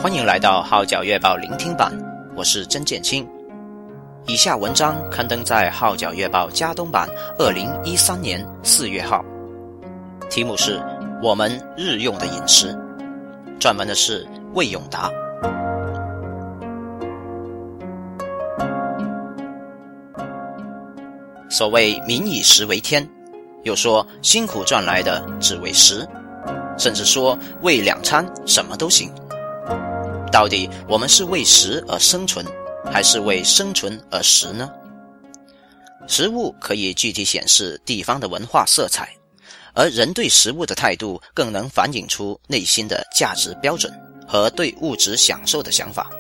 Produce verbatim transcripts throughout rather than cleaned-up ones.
欢迎来到号角月报聆听版，我是曾建清。以下文章刊登在号角月报加东版二零一三年四月号，题目是我们日用的饮食，撰文的是魏永达。所谓民以食为天，又说辛苦赚来的只为食，甚至说为两餐什么都行。到底我们是为食而生存，还是为生存而食呢？食物可以具体显示地方的文化色彩，而人对食物的态度更能反映出内心的价值标准和对物质享受的想法。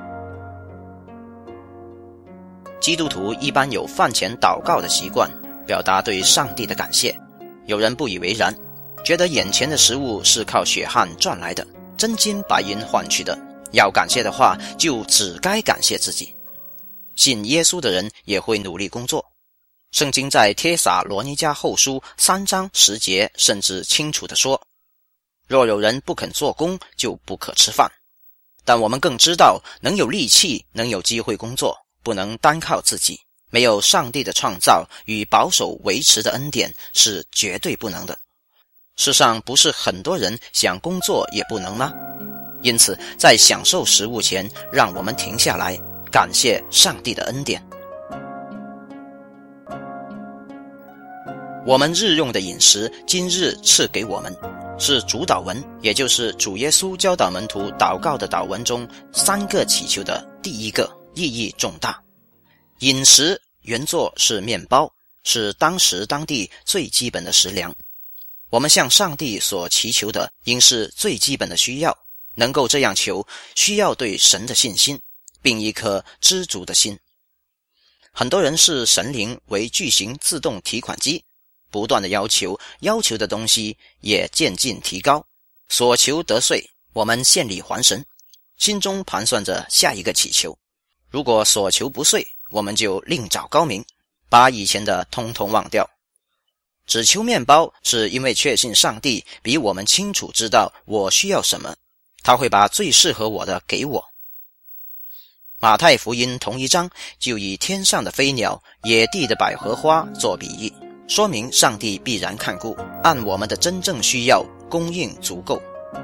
基督徒一般有饭前祷告的习惯，表达对上帝的感谢。有人不以为然，觉得眼前的食物是靠血汗赚来的，真金白银换取的，要感谢的话就只该感谢自己。信耶稣的人也会努力工作。圣经在帖撒罗尼迦后书三章十节甚至清楚地说，若有人不肯做工，就不可吃饭。但我们更知道，能有力气，能有机会工作，不能单靠自己，没有上帝的创造与保守维持的恩典，是绝对不能的。世上不是很多人想工作也不能吗？因此在享受食物前，让我们停下来，感谢上帝的恩典。我们日用的饮食，今日赐给我们，是主祷文，也就是主耶稣教导门徒祷告的祷文中三个祈求的第一个，意义重大。饮食原作是面包，是当时当地最基本的食粮。我们向上帝所祈求的应是最基本的需要，能够这样求，需要对神的信心，并一颗知足的心。很多人视神灵为巨型自动提款机，不断的要求，要求的东西也渐进提高，所求得遂，我们献礼还神，心中盘算着下一个祈求。如果所求不遂，我们就另找高明，把以前的通通忘掉。只求面包，是因为确信上帝比我们清楚知道我需要什么，他会把最适合我的给我。马太福音同一章就以天上的飞鸟、野地的百合花做比喻，说明上帝必然看顾，按我们的真正需要供应足够。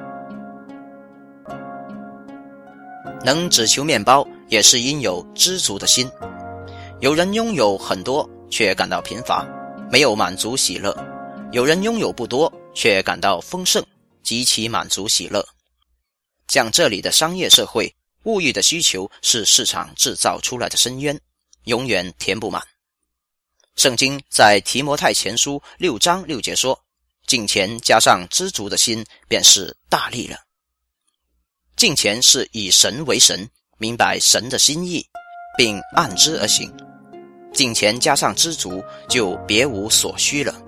能只求面包，也是因有知足的心。有人拥有很多，却感到贫乏，没有满足喜乐；有人拥有不多，却感到丰盛，极其满足喜乐。像这里的商业社会，物欲的需求是市场制造出来的深渊，永远填不满。圣经在提摩太前书六章六节说，敬虔加上知足的心，便是大利了。敬虔是以神为神，明白神的心意，并按之而行。敬虔加上知足，就别无所需了。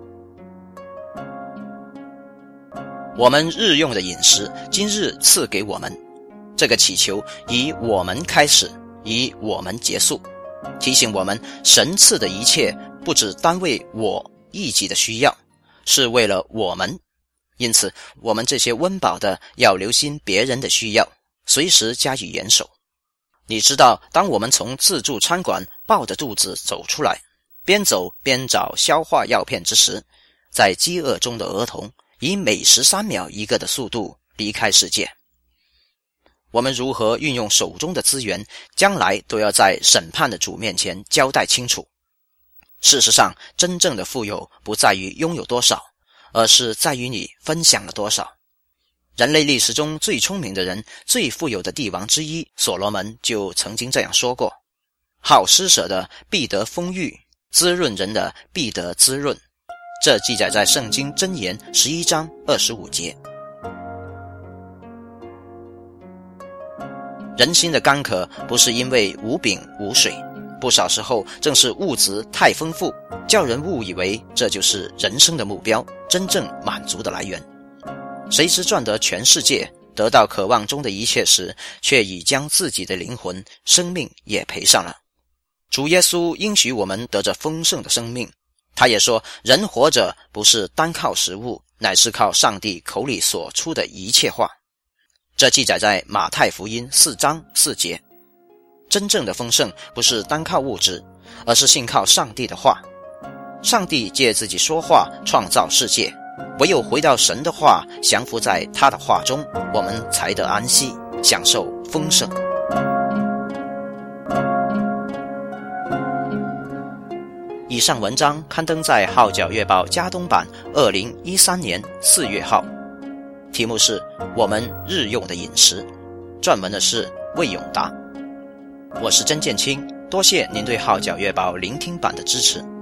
我们日用的饮食，今日赐给我们。这个祈求以我们开始，以我们结束，提醒我们神赐的一切不只单为我一己的需要，是为了我们。因此我们这些温饱的要留心别人的需要，随时加以严守。你知道，当我们从自助餐馆抱着肚子走出来，边走边找消化药片之时，在饥饿中的儿童以每十三秒一个的速度离开世界。我们如何运用手中的资源，将来都要在审判的主面前交代清楚。事实上，真正的富有不在于拥有多少，而是在于你分享了多少。人类历史中最聪明的人，最富有的帝王之一所罗门就曾经这样说过，好施舍的必得丰裕，滋润人的必得滋润。这记载在圣经箴言十一章二十五节。人心的干渴不是因为无饼无水，不少时候正是物质太丰富，叫人误以为这就是人生的目标，真正满足的来源。谁知赚得全世界，得到渴望中的一切时，却已将自己的灵魂、生命也赔上了。主耶稣应许我们得着丰盛的生命，他也说，人活着不是单靠食物，乃是靠上帝口里所出的一切话。 这记载在马太福音四章四节。真正的丰盛不是单靠物质，而是信靠上帝的话。上帝借自己说话创造世界，唯有回到神的话，降服在他的话中，我们才得安息，享受丰盛。以上文章刊登在《号角月报》加东版二零一三年四月号，题目是我们日用的饮食，撰文的是魏永达。我是曾建清，多谢您对《号角月报》聆听版的支持。